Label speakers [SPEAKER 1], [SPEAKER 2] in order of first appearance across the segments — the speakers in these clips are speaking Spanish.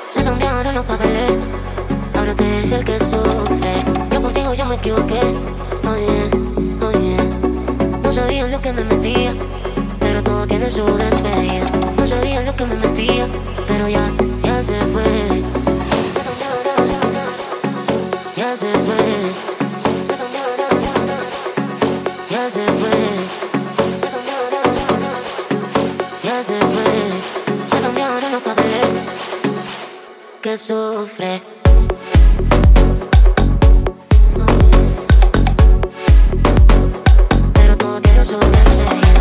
[SPEAKER 1] Se cambiaron los papeles, ahora te es el que sufre. Yo contigo yo me equivoqué, oh yeah, oh yeah. No sabía en lo que me metía, pero todo tiene su despedida. No sabía en lo que me metía, pero ya se fue. Ya se fue. Ya se fue. Ya se fue. Se cambiaron los papeles, que sufre. Pero todo tiene su despedida.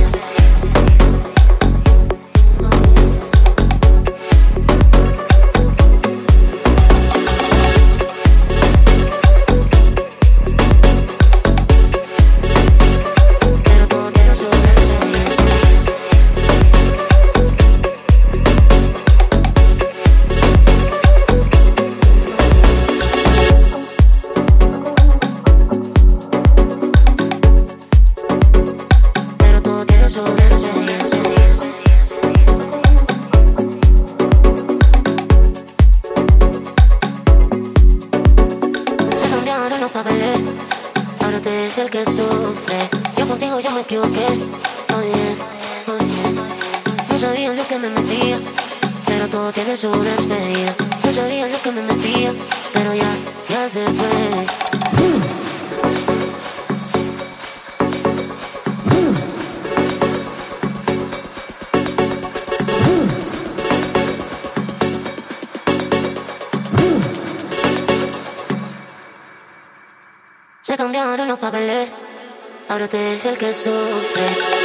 [SPEAKER 1] Ahora te es el que sufre. Yo contigo yo me equivoqué, oh yeah, oh yeah. No sabía en lo que me metía, pero todo tiene su despedida. No sabía en lo que me metía, pero ya se fue. Se cambiaron los papeles, ahora te es el que sufre.